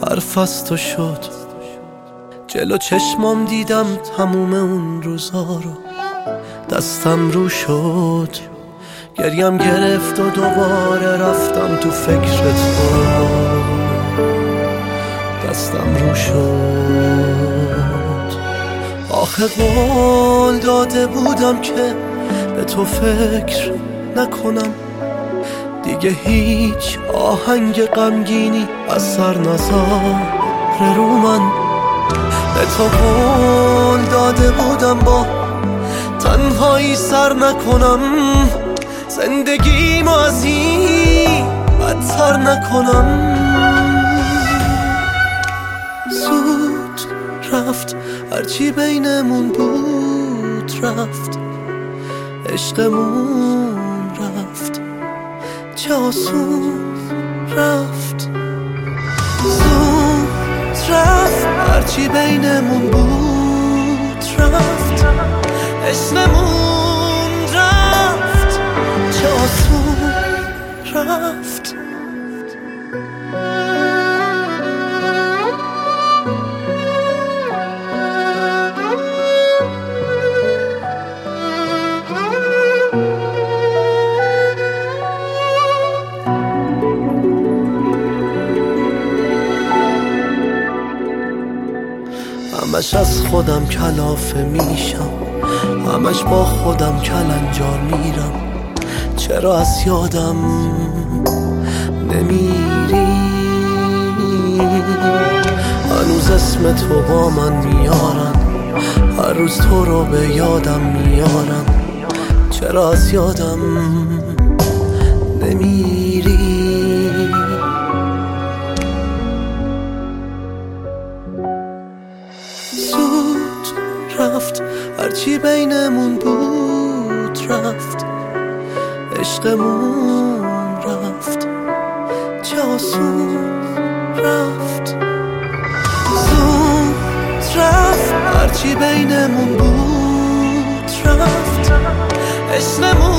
حرف از تو شد، جلو چشمام دیدم تموم اون روزا رو. دستم رو شد، گریم گرفت و دوباره رفتم تو فکر تو. دستم رو شد، آخه قول داده بودم که به تو فکر نکنم دیگه، هیچ آهنگ غمگینی اثر نذاره رو من. به تو قول داده بودم با تنهایی سر نکنم، زندگیمو از این بدتر نکنم. زود رفت هرچی بینمون بود رفت، عشقمون رفت چه آسون رفت. زود رفت هرچی بینمون بود رفت، عشقمون رفت چه آسون رفت. همش از خودم کلافه میشم، همش با خودم کلنجار میرم. چرا از یادم نمیری؟ هنوز اسم تو با من میارن، هر روز تو رو به یادم میارن. چرا از یادم نمیری؟ زود رفت هرچی بینمون بود رفت، عشقمون رفت چه آسون رفت. زود رفت هرچی بینمون بود رفت، عشقمون